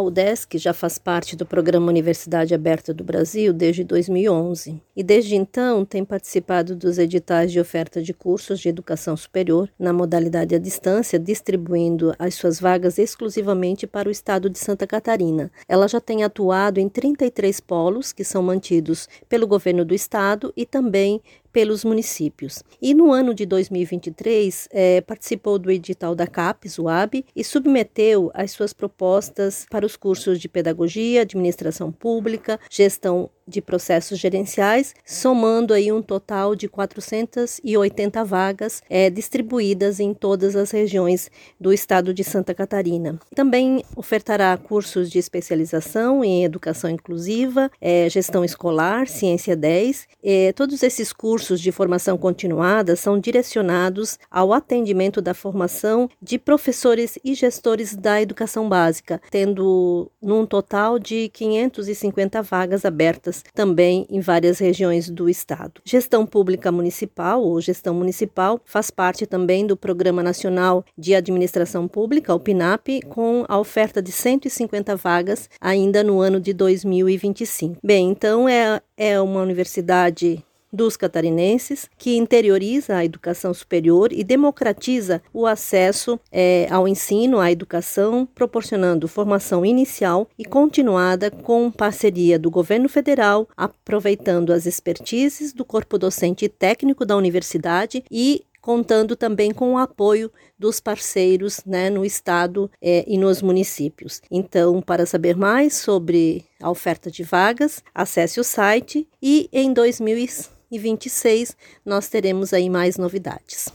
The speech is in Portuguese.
A UDESC já faz parte do Programa Universidade Aberta do Brasil desde 2011 e desde então tem participado dos editais de oferta de cursos de educação superior na modalidade à distância, distribuindo as suas vagas exclusivamente para o estado de Santa Catarina. Ela já tem atuado em 33 polos que são mantidos pelo governo do estado e também pelos municípios. E no ano de 2023, participou do edital da CAPES, UAB, e submeteu as suas propostas para os cursos de Pedagogia, Administração Pública, Gestão de Processos Gerenciais, somando aí um total de 480 vagas distribuídas em todas as regiões do estado de Santa Catarina. Também ofertará cursos de especialização em Educação Inclusiva, Gestão Escolar, Ciência 10. Todos esses cursos de formação continuada são direcionados ao atendimento da formação de professores e gestores da educação básica, tendo num total de 550 vagas abertas também em várias regiões do estado. Gestão Pública Municipal ou Gestão Municipal faz parte também do Programa Nacional de Administração Pública, o PNAP, com a oferta de 150 vagas ainda no ano de 2025. Bem, então é uma universidade dos catarinenses, que interioriza a educação superior e democratiza o acesso ao ensino, à educação, proporcionando formação inicial e continuada com parceria do governo federal, aproveitando as expertises do corpo docente e técnico da universidade e contando também com o apoio dos parceiros, no estado e nos municípios. Então, para saber mais sobre a oferta de vagas, acesse o site e em 2026 nós teremos aí mais novidades.